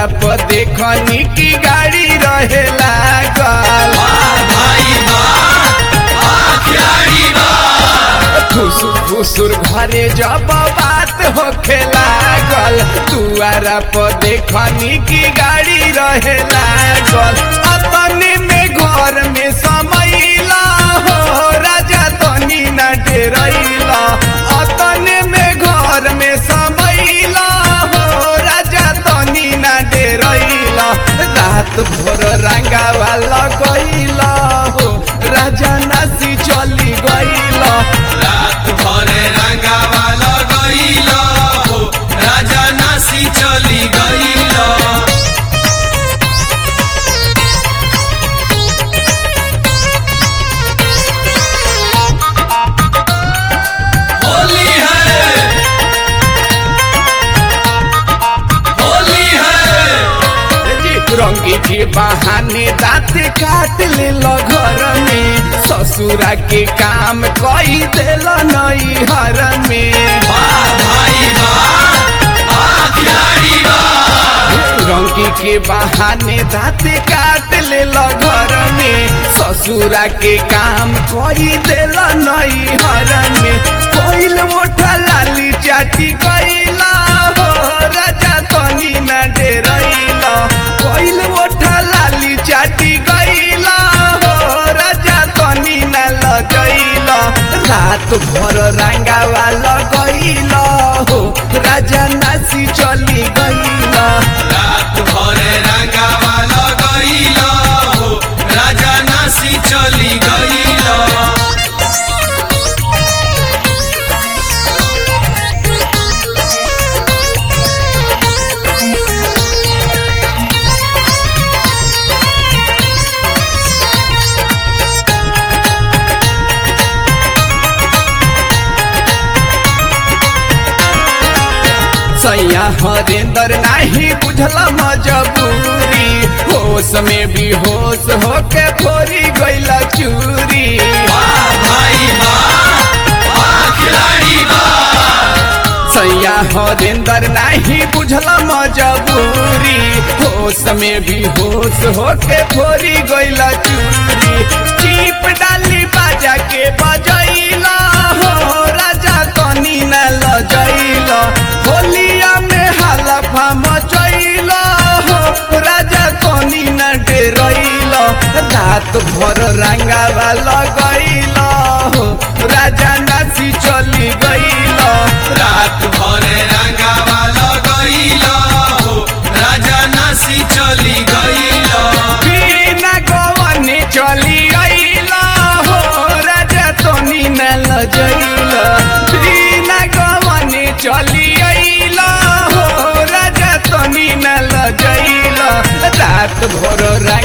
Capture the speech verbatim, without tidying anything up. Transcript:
दुआरा पर देखनी की गाड़ी रहे लागल फुसुर फुसुर घरे जब बात होखे लागल दुआरा पर देखनी की गाड़ी रहे लागल अपने में घर में समैला हो राजा तनी न डेरैला अपने में घर में समैला हो राजा तनी न डेरैला रात भर रंगावा लगैला हो राजा नासी चली गैला रात भरे रंगावा लगैला हो राजा नासी चली गैला होली है होली है रंगी के बहाने दाँत काट ले घर में ससुरा के काम कई दिल नई हर में भाई रंगी के बहाने दाँत काट ले घर में ससुरा के काम कई दिल नई हर में कोइल मोटा लाली चाटी कैला हो राजा तनी न डेरैला कोइल मोटा लाली चाटी गैला हो राजा तनी न लजैला रात भर रंगावा लगैला हो राजा नासी चली गैला रात भरे रंगावा लगैला हो राजा नासी चली गैला सैया हरेंद्र नाही बुझल मजबूरी होश में भी होश होके फोरी गैला चूरी सैया हरेंद्र नाही बुझल मजबूरी होश में भी होश होके फोरी गैला चूरी चीप डाली बाजा के बजैला हो राजा तनी न लजैला होलिया में हलफा मचैला हो राजा तनी न डेरैला रात भर रंगावा लगैला हो राजा नासी चली गैला रात भरे रंगावा लगैला हो राजा नासी चली गैला बिना गवने चली अइला हो राजा तनी न लजैला बिना गवने चली अइला हो राजा तनी न लजैला रात भर रंग